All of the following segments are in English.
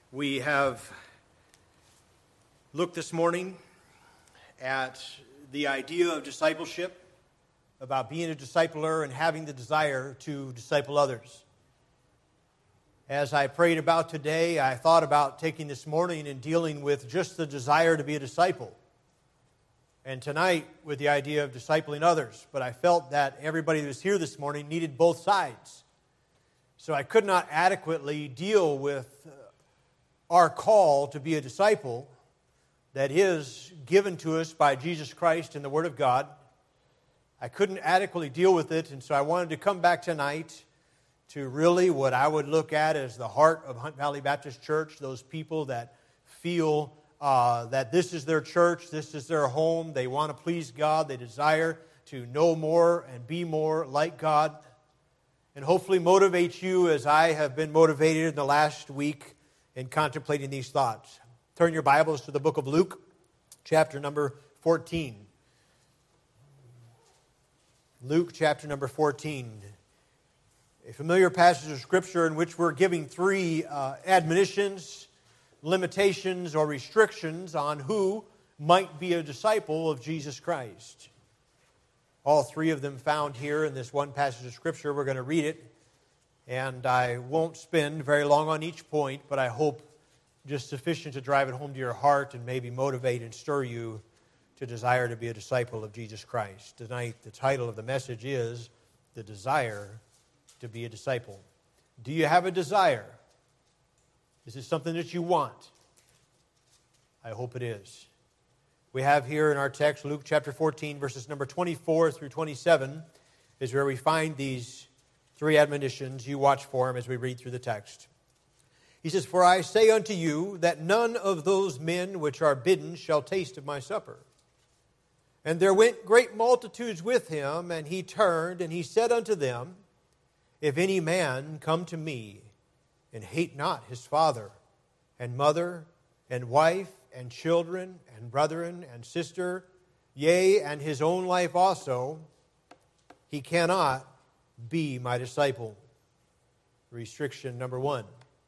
We have looked this morning at the idea of discipleship, about being a discipler and having the desire to disciple others. As I prayed about today, I thought about taking this morning and dealing with just the desire to be a disciple. And tonight with the idea of discipling others. But I felt that everybody that was here this morning needed both sides. So I could not adequately deal with our call to be a disciple that is given to us by Jesus Christ in the Word of God. I couldn't adequately deal with it, and so I wanted to come back tonight to really what I would look at as the heart of Hunt Valley Baptist Church, those people that feel that this is their church, this is their home, they want to please God, they desire to know more and be more like God, and hopefully motivate you as I have been motivated in the last week in contemplating these thoughts. Turn your Bibles to the book of Luke, chapter number 14. Luke, chapter number 14. A familiar passage of Scripture in which we're giving three admonitions, limitations, or restrictions on who might be a disciple of Jesus Christ. All three of them found here in this one passage of Scripture. We're going to read it. And I won't spend very long on each point, but I hope just sufficient to drive it home to your heart and maybe motivate and stir you to desire to be a disciple of Jesus Christ. Tonight, the title of the message is The Desire to be a Disciple. Do you have a desire? Is it something that you want? I hope it is. We have here in our text, Luke chapter 14, verses number 24 through 27, is where we find these three admonitions. You watch for them as we read through the text. He says, "For I say unto you that none of those men which are bidden shall taste of my supper. And there went great multitudes with him, and he turned, and he said unto them, If any man come to me, and hate not his father, and mother, and wife, and children, and brethren, and sister, yea, and his own life also, he cannot be my disciple." Restriction number one.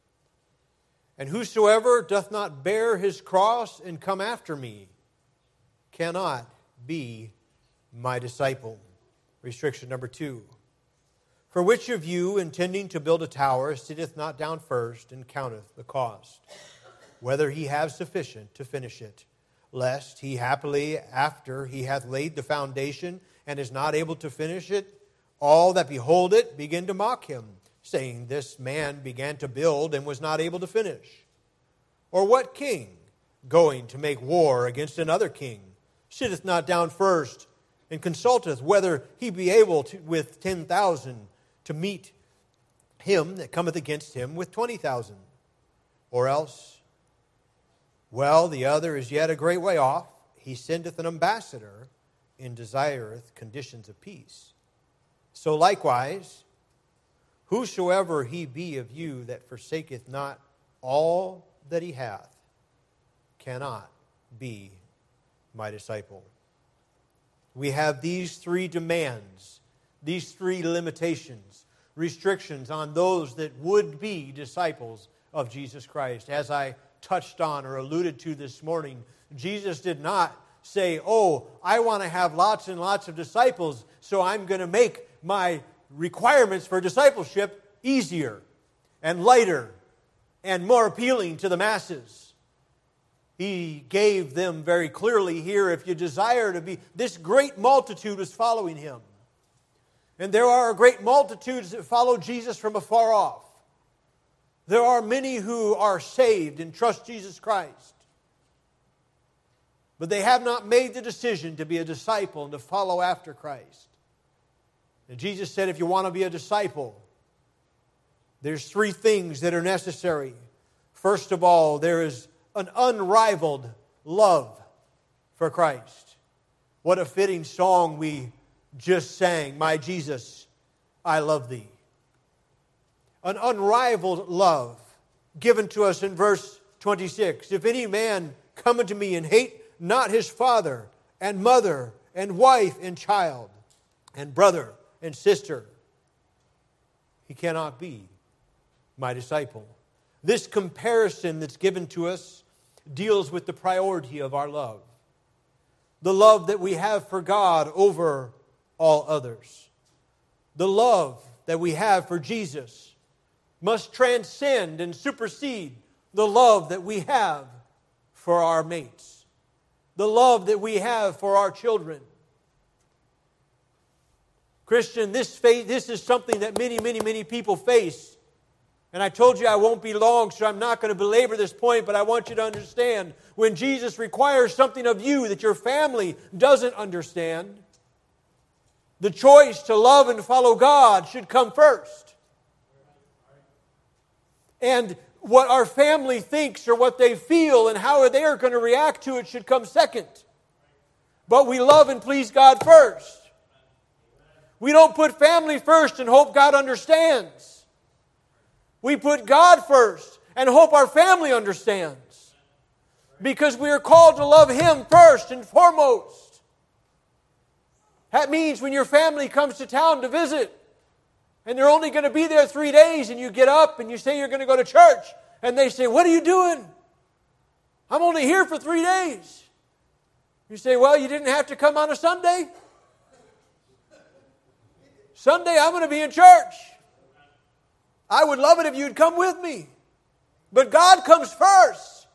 "And whosoever doth not bear his cross and come after me cannot be my disciple." Restriction number two. "For which of you, intending to build a tower, sitteth not down first and counteth the cost, whether he have sufficient to finish it, lest he happily, after he hath laid the foundation and is not able to finish it, all that behold it begin to mock him, saying, This man began to build and was not able to finish. Or what king, going to make war against another king, sitteth not down first and consulteth whether he be able to, with 10,000 to meet him that cometh against him with 20,000? Or else, well, the other is yet a great way off, he sendeth an ambassador and desireth conditions of peace. So likewise, whosoever he be of you that forsaketh not all that he hath, cannot be my disciple." We have these three demands, these three limitations, restrictions on those that would be disciples of Jesus Christ. As I touched on or alluded to this morning, Jesus did not say, I want to have lots and lots of disciples, so I'm going to make my requirements for discipleship easier and lighter and more appealing to the masses. He gave them very clearly here, if you desire to be, this great multitude was following him. And there are great multitudes that follow Jesus from afar off. There are many who are saved and trust Jesus Christ. But they have not made the decision to be a disciple and to follow after Christ. And Jesus said, if you want to be a disciple, there's three things that are necessary. First of all, there is an unrivaled love for Christ. What a fitting song we just sang, "My Jesus, I love thee." An unrivaled love given to us in verse 26. "If any man come unto me and hate not his father and mother and wife and child and brother and sister, he cannot be my disciple." This comparison that's given to us deals with the priority of our love. The love that we have for God over all others. The love that we have for Jesus must transcend and supersede the love that we have for our mates. The love that we have for our children. Christian, this is something that many people face. And I told you I won't be long, so I'm not going to belabor this point, but I want you to understand, when Jesus requires something of you that your family doesn't understand, the choice to love and follow God should come first. And what our family thinks or what they feel and how they are going to react to it should come second. But we love and please God first. We don't put family first and hope God understands. We put God first and hope our family understands. Because we are called to love Him first and foremost. That means when your family comes to town to visit, and they're only going to be there 3 days, and you get up and you say you're going to go to church, and they say, "What are you doing?" "I'm only here for 3 days." You say, "Well, you didn't have to come on a Sunday." "Sunday, I'm going to be in church. I would love it if you'd come with me." But God comes first.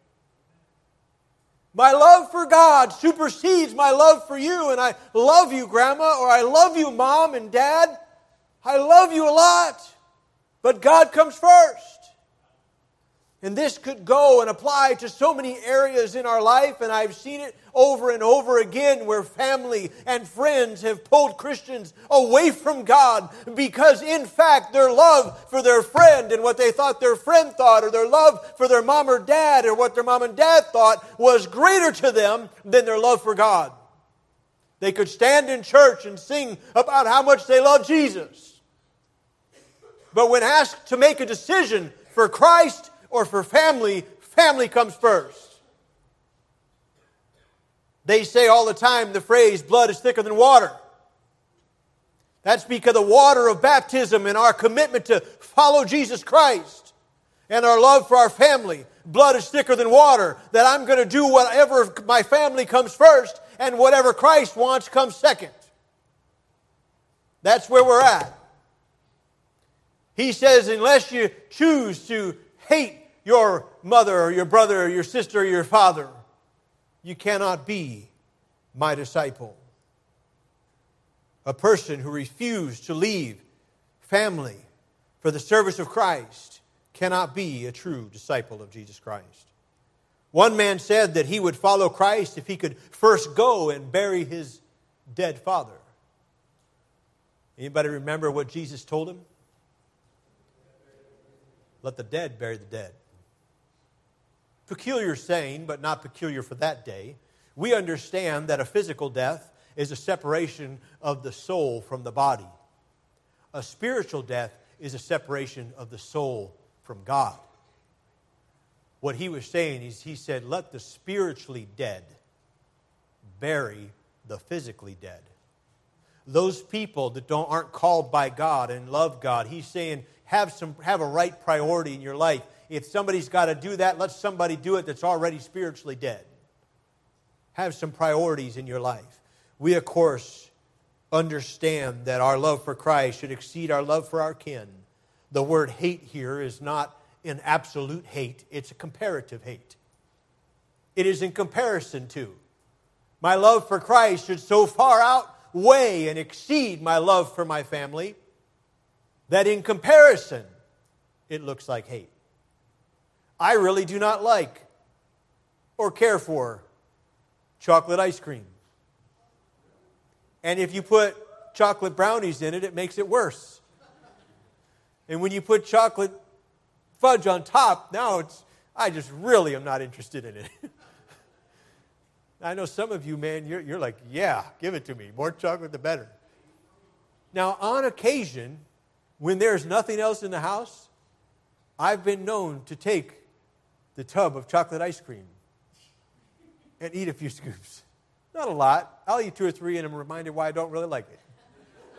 My love for God supersedes my love for you, and I love you, Grandma, or I love you, Mom and Dad. I love you a lot, but God comes first. And this could go and apply to so many areas in our life, and I've seen it over and over again where family and friends have pulled Christians away from God because, in fact, their love for their friend and what they thought their friend thought, or their love for their mom or dad or what their mom and dad thought was greater to them than their love for God. They could stand in church and sing about how much they love Jesus. But when asked to make a decision for Christ or for family, family comes first. They say all the time the phrase, "blood is thicker than water." That's because the water of baptism and our commitment to follow Jesus Christ and our love for our family, blood is thicker than water, that I'm going to do whatever my family comes first and whatever Christ wants comes second. That's where we're at. He says, unless you choose to hate your mother or your brother or your sister or your father, you cannot be my disciple. A person who refused to leave family for the service of Christ cannot be a true disciple of Jesus Christ. One man said that he would follow Christ if he could first go and bury his dead father. Anybody remember what Jesus told him? Let the dead bury the dead. Peculiar saying, but not peculiar for that day. We understand that a physical death is a separation of the soul from the body. A spiritual death is a separation of the soul from God. What he was saying is, he said, let the spiritually dead bury the physically dead. Those people that aren't called by God and love God, he's saying, have a right priority in your life. If somebody's got to do that, let somebody do it that's already spiritually dead. Have some priorities in your life. We, of course, understand that our love for Christ should exceed our love for our kin. The word hate here is not an absolute hate. It's a comparative hate. It is in comparison to. My love for Christ should so far outweigh and exceed my love for my family that in comparison, it looks like hate. I really do not like or care for chocolate ice cream. And if you put chocolate brownies in it, it makes it worse. And when you put chocolate fudge on top, now I just really am not interested in it. I know some of you, man, you're like, yeah, give it to me. More chocolate, the better. Now, on occasion, when there's nothing else in the house, I've been known to take the tub of chocolate ice cream and eat a few scoops. Not a lot. I'll eat 2 or 3 and I'm reminded why I don't really like it.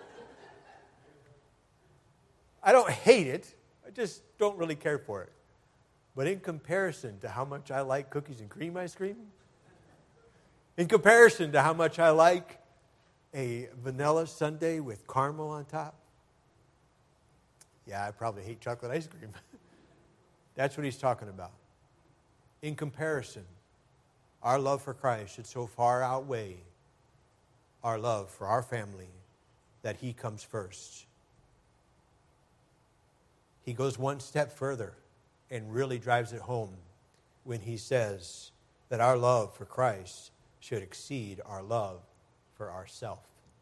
I don't hate it. I just don't really care for it. But in comparison to how much I like cookies and cream ice cream, in comparison to how much I like a vanilla sundae with caramel on top, yeah, I probably hate chocolate ice cream. That's what he's talking about. In comparison, our love for Christ should so far outweigh our love for our family that he comes first. He goes one step further and really drives it home when he says that our love for Christ should exceed our love for ourselves.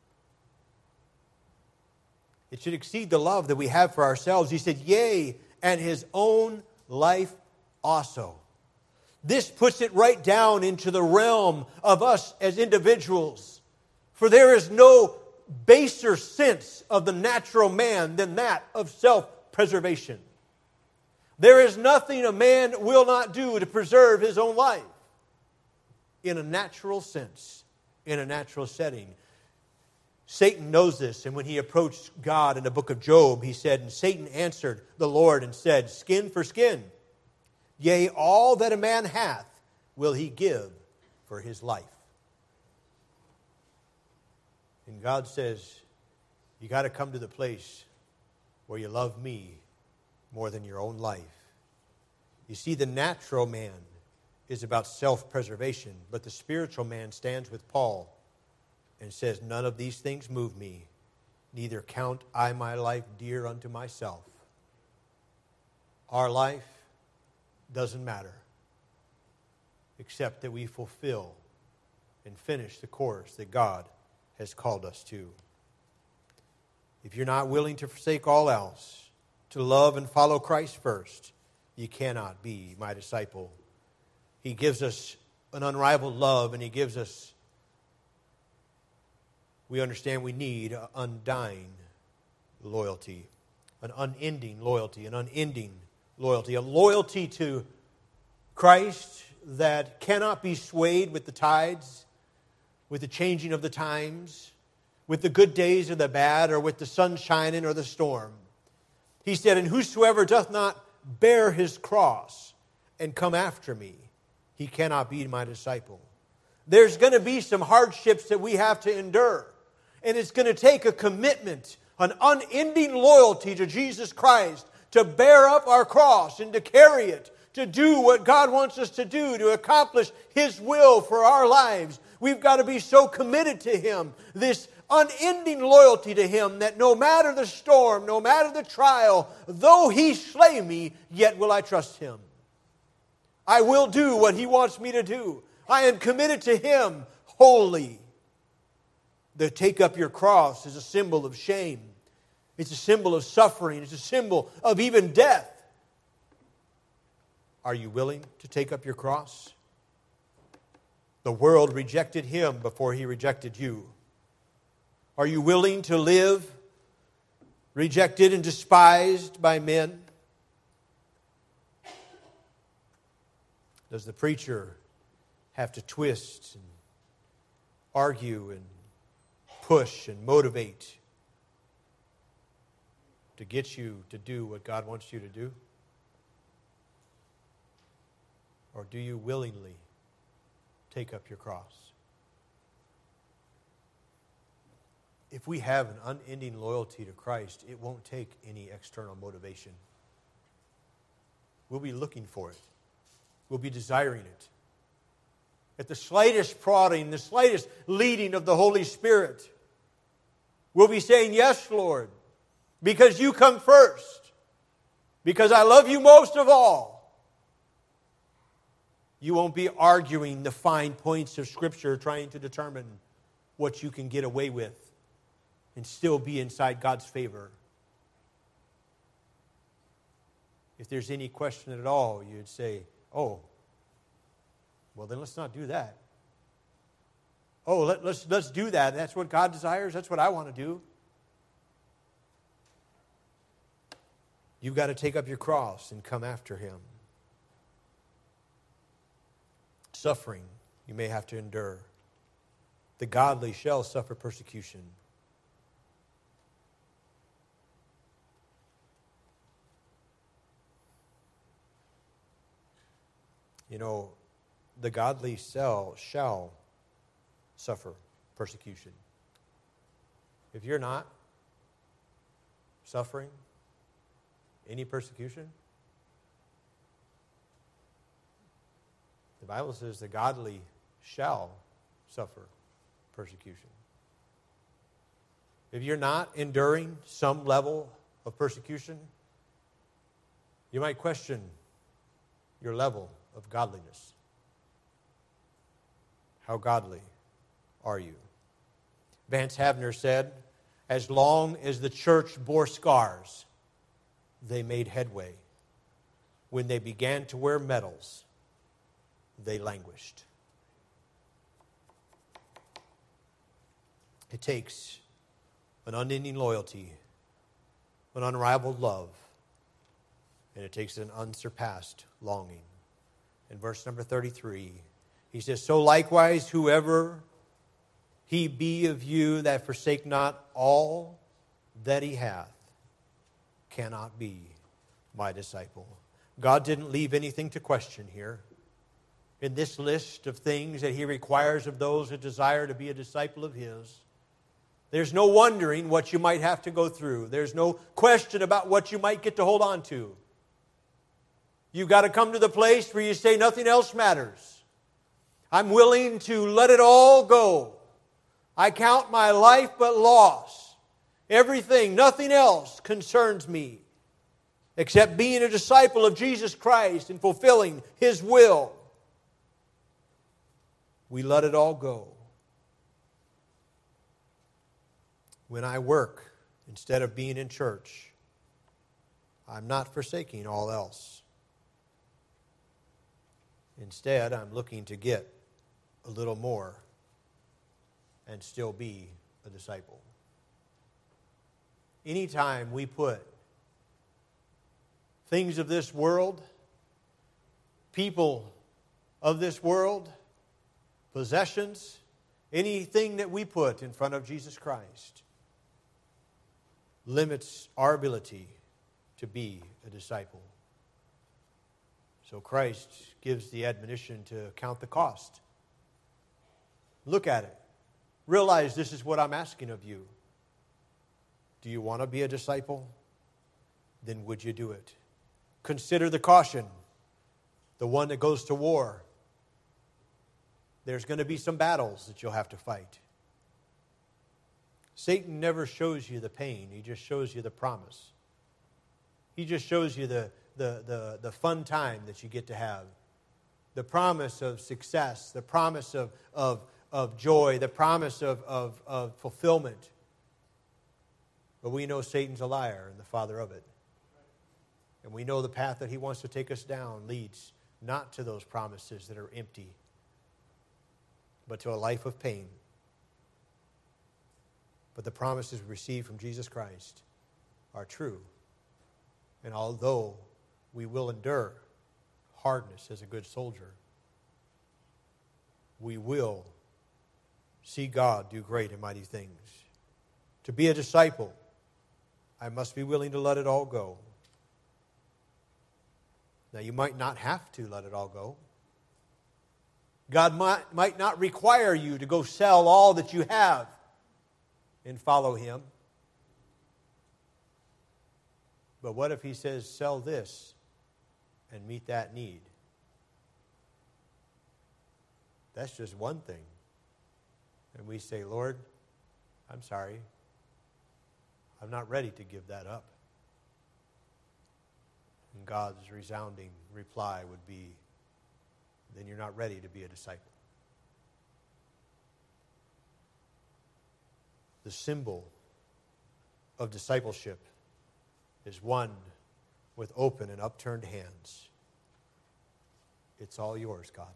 It should exceed the love that we have for ourselves. He said, yea, and his own life also. This puts it right down into the realm of us as individuals. For there is no baser sense of the natural man than that of self-preservation. There is nothing a man will not do to preserve his own life in a natural sense, in a natural setting. Satan knows this, and when he approached God in the book of Job, he said, and Satan answered the Lord and said, skin for skin, yea, all that a man hath will he give for his life. And God says, you got to come to the place where you love me more than your own life. You see, the natural man is about self-preservation, but the spiritual man stands with Paul and says, none of these things move me, neither count I my life dear unto myself. Our life doesn't matter, except that we fulfill and finish the course that God has called us to. If you're not willing to forsake all else, to love and follow Christ first, you cannot be my disciple. He gives us an unrivaled love, and he gives us, we understand we need an undying loyalty, an unending loyalty, a loyalty to Christ that cannot be swayed with the tides, with the changing of the times, with the good days or the bad, or with the sun shining or the storm. He said, and whosoever doth not bear his cross and come after me, he cannot be my disciple. There's going to be some hardships that we have to endure. And it's going to take a commitment, an unending loyalty to Jesus Christ to bear up our cross and to carry it, to do what God wants us to do, to accomplish his will for our lives. We've got to be so committed to him, this unending loyalty to him, that no matter the storm, no matter the trial, though he slay me, yet will I trust him. I will do what he wants me to do. I am committed to him wholly. The take up your cross is a symbol of shame. It's a symbol of suffering. It's a symbol of even death. Are you willing to take up your cross? The world rejected him before he rejected you. Are you willing to live rejected and despised by men? Does the preacher have to twist and argue and push and motivate to get you to do what God wants you to do? Or do you willingly take up your cross? If we have an unending loyalty to Christ, it won't take any external motivation. We'll be looking for it. We'll be desiring it. At the slightest prodding, the slightest leading of the Holy Spirit, we'll be saying, yes, Lord, because you come first, because I love you most of all. You won't be arguing the fine points of Scripture, trying to determine what you can get away with and still be inside God's favor. If there's any question at all, you'd say, oh, well, then let's not do that. Oh, let's do that. That's what God desires. That's what I want to do. You've got to take up your cross and come after him. Suffering you may have to endure. The godly shall suffer persecution. The godly shall suffer persecution. If you're not suffering any persecution, the Bible says the godly shall suffer persecution. If you're not enduring some level of persecution, you might question your level of godliness. How godly are you? Vance Havner said, as long as the church bore scars, they made headway. When they began to wear medals, they languished. It takes an unending loyalty, an unrivaled love, and it takes an unsurpassed longing. In verse number 33, he says, so likewise, whoever he be of you that forsake not all that he hath cannot be my disciple. God didn't leave anything to question here. In this list of things that he requires of those who desire to be a disciple of his, there's no wondering what you might have to go through. There's no question about what you might get to hold on to. You've got to come to the place where you say nothing else matters. I'm willing to let it all go. I count my life but loss. Everything, nothing else concerns me except being a disciple of Jesus Christ and fulfilling his will. We let it all go. When I work, instead of being in church, I'm not forsaking all else. Instead, I'm looking to get a little more and still be a disciple. Anytime we put things of this world, people of this world, possessions, anything that we put in front of Jesus Christ limits our ability to be a disciple. So Christ gives the admonition to count the cost. Look at it. Realize this is what I'm asking of you. Do you want to be a disciple? Then would you do it? Consider the caution, the one that goes to war. There's going to be some battles that you'll have to fight. Satan never shows you the pain. He just shows you the promise. He just shows you the fun time that you get to have. The promise of success, the promise of joy, the promise of fulfillment. But we know Satan's a liar and the father of it. And we know the path that he wants to take us down leads not to those promises that are empty, but to a life of pain. But the promises we receive from Jesus Christ are true. And although we will endure hardness as a good soldier, we will see God do great and mighty things. To be a disciple, I must be willing to let it all go. Now, you might not have to let it all go. God might not require you to go sell all that you have and follow him. But what if he says, sell this and meet that need? That's just one thing. And we say, Lord, I'm sorry. I'm not ready to give that up. And God's resounding reply would be, then you're not ready to be a disciple. The symbol of discipleship is one with open and upturned hands. It's all yours, God.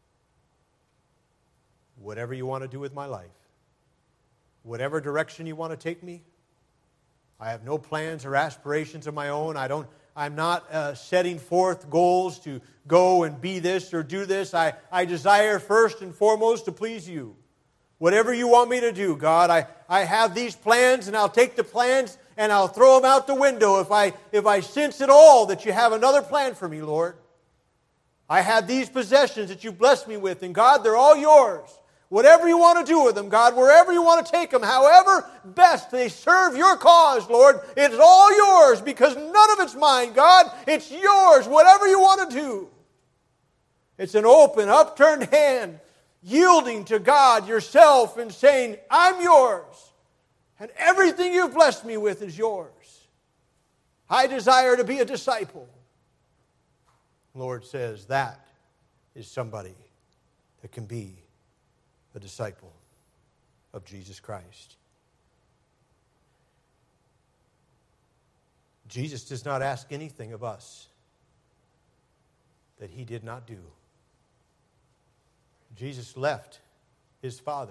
Whatever you want to do with my life, whatever direction you want to take me, I have no plans or aspirations of my own. I'm not setting forth goals to go and be this or do this. I desire first and foremost to please you. Whatever you want me to do, God, I have these plans, and I'll take the plans and I'll throw them out the window if I sense at all that you have another plan for me, Lord. I have these possessions that you blessed me with, and God, they're all yours. Whatever you want to do with them, God, wherever you want to take them, however best they serve your cause, Lord, it's all yours because none of it's mine, God. It's yours, whatever you want to do. It's an open, upturned hand, yielding to God yourself and saying, I'm yours, and everything you've blessed me with is yours. I desire to be a disciple. The Lord says that is somebody that can be a disciple of Jesus Christ. Jesus does not ask anything of us that he did not do. Jesus left his Father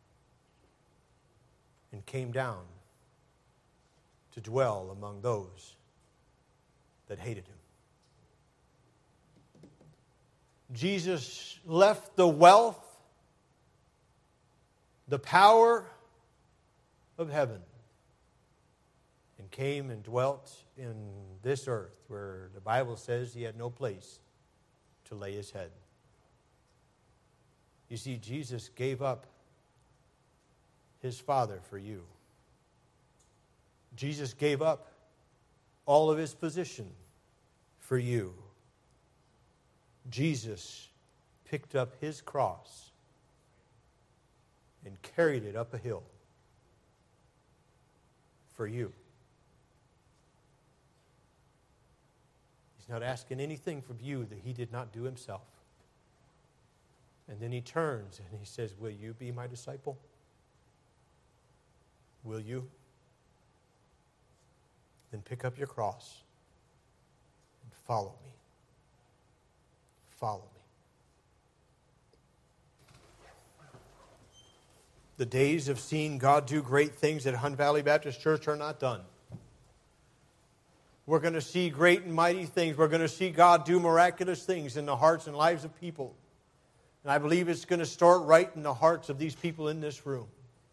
and came down to dwell among those that hated him. Jesus left the wealth, the power of heaven, and came and dwelt in this earth where the Bible says he had no place to lay his head. You see, Jesus gave up his Father for you. Jesus gave up all of his position for you. Jesus picked up his cross and carried it up a hill for you. He's not asking anything from you that he did not do himself. And then he turns and he says, will you be my disciple? Will you? Then pick up your cross and follow me. Follow me. The days of seeing God do great things at Hunt Valley Baptist Church are not done. We're going to see great and mighty things. We're going to see God do miraculous things in the hearts and lives of people. And I believe it's going to start right in the hearts of these people in this room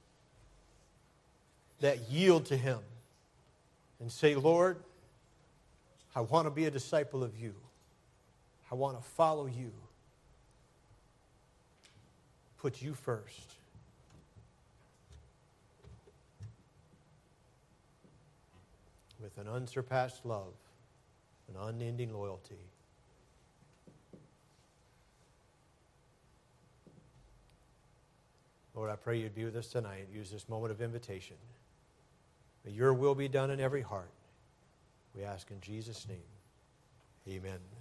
that yield to him and say, Lord, I want to be a disciple of you. I want to follow you. Put you first. With an unsurpassed love, an unending loyalty. Lord, I pray you'd be with us tonight. Use this moment of invitation. May your will be done in every heart. We ask in Jesus' name. Amen.